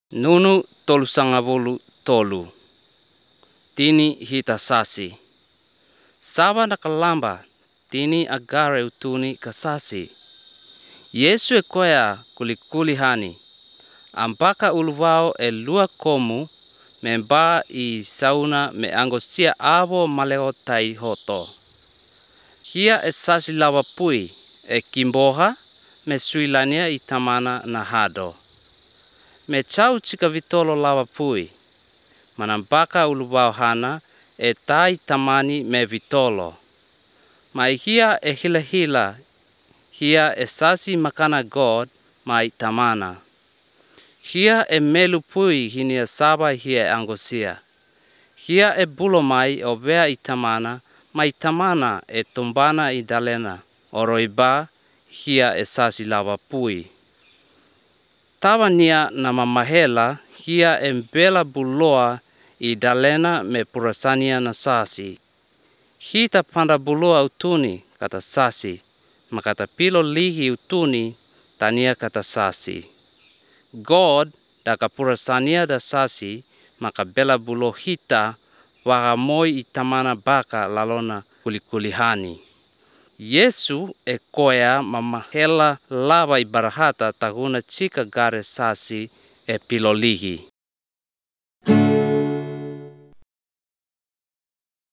Nunu tolu sangabulu tolu. Tini hita sasi. Saba nakalamba tini agare utuni kasasi. Yesu ekoya kulikuli hani. Ampaka uluvao lua komu memba I sauna me angosia avo maleo tai hoto. Hia sasi lawa pui kimboha me suilania itamana na hado. Me chau chika vitolo lawa pui. Manampaka uluvao hana tai tamani me vitolo. Mai hia hila hila. Hia sasi makana God mai tamana. Hia melu pui hinia saba hia angosia. Hia bulo mai ovea itamana mai tamana tumbana idalena. Oroiba hia sasi lawa pui. Tawania na mamahela hia bela buloa idalena me purasania na sasi. Hita panda buloa utuni kata sasi. Makata pilo lihi utuni tania kata sasi. God daka purasania da sasi maka bela bulo hita wagamoi itamana baka lalona kulikulihani. Yesu koya mamahela lava ibarahata taguna chika gare sasi pilolihi.